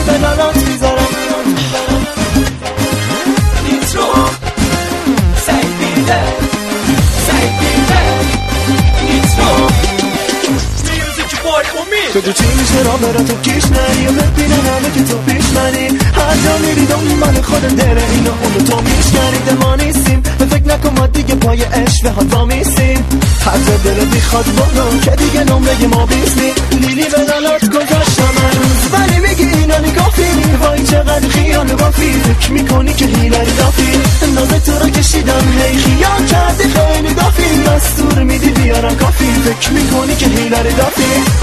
به لالات میذارم. نیترو سیدیده نیترو میوزیک بای امید. تو چی میشه را برا تو کش نری و ببینن همه که تو پیش منی. هر جا میری دنبال خودت دل اینو اونو تو میشنری. ما نیستیم به فکر نکن ما دیگه پای عشق ها تا میسیم. هر جا دلت میخواد برو که دیگه نمره ما بیستی. لیلی به دلات گذاشتم هنوز ولی میگی اینا نگافی. وای چقدر خیال بافی فکر میکنی که هیلری دافی. اندازه تو رو کشیدم هی خیال کردی خیلی دافی. دستور میدی بیارم کافی فکر میکنی که هیلری دافی.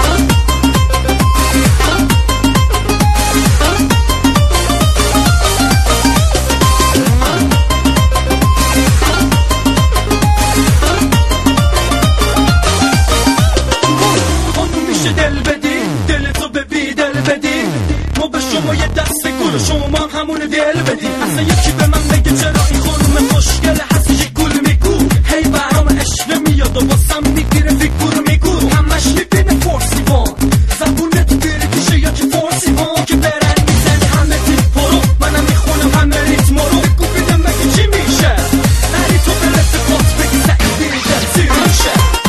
یه دست گل شما همون دل بدی. اصلا یکی به من بگه چرا این خانوم خوشگله هست یه گل میگو. هی برام عشق میاد و واسم میگیره فیگور میگو. همش میبینه فارسیوان زبونه تو بریدیشه یا که فارسیوان که برن میزنی همه تیپ پرو. منم میخونم همه ریتم رو. بگو بیدم بگه چی میشه نری تو به رفیقات بگی سعیدی دستی میشه.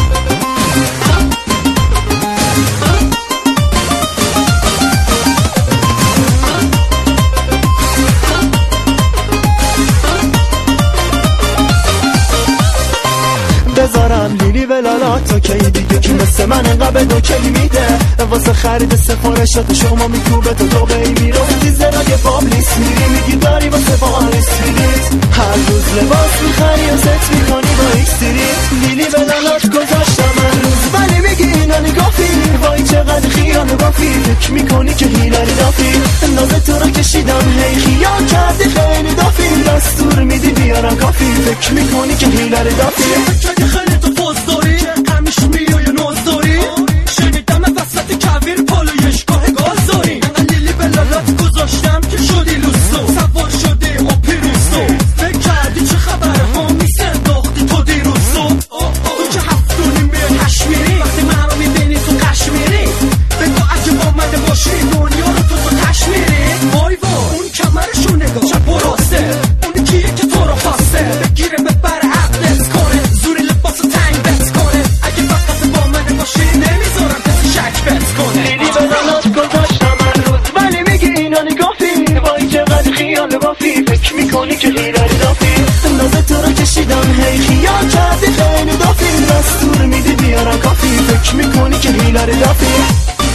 بذارم لیلی ولالات تا کی دیگه که مثل من انقدر به دوکی میده. واسه خرید سفارشات شما میکوبه تو دوبهی میره. دیزرای بابلیس میری میگی داری واسه بالیس میریز. هر روز لباس میخری و ست میکنی با اکستریت. لیلی ولالات گذاشتم من روز ولی میگی اینا نگافی. وای چقدر خیال بافی فکر میکنی که هیلری دافی. اندازه تو رو کشیدم هی خیال کردی خیلی دافی. دستور میدی بیارم کافی فکر میکنی که هیلری دافی. خیلی تو پوز داری همیش میای ناز داری. شنیدم وسط کویر پالویشگاه گاز داری. لیلی به لالات گذاشتم که شدی لوسو. سوار شدی آپیروسو. فکر کردی چه خبره ها میسنداختی تو دیروزو. تو که هفتونی میای کشمیری وقتی من رو میبینی تو کشمیری. بگو اگه با من باشی دنیا رو تو کشمیری. وای وای اون کمرشو نگاه چپ و راسته. اون کیه که تو رو خواسته بگیره ببره عقلت کنه. زوری لباس تنگ بت کنه. اگه فقط با من باشی نمیذارم کسی شک بت کنه. لیلی به دلات گذاشتم من روز ولی میگی اینا نگافی. وای چقدر خیال بافی فکر میکنی که هیلری دافی. اندازه تو رو کشیدم هی خیال کردی خیلی دافی. دستور میدی بیارم کافی فکر میکنی که هیلری دافی.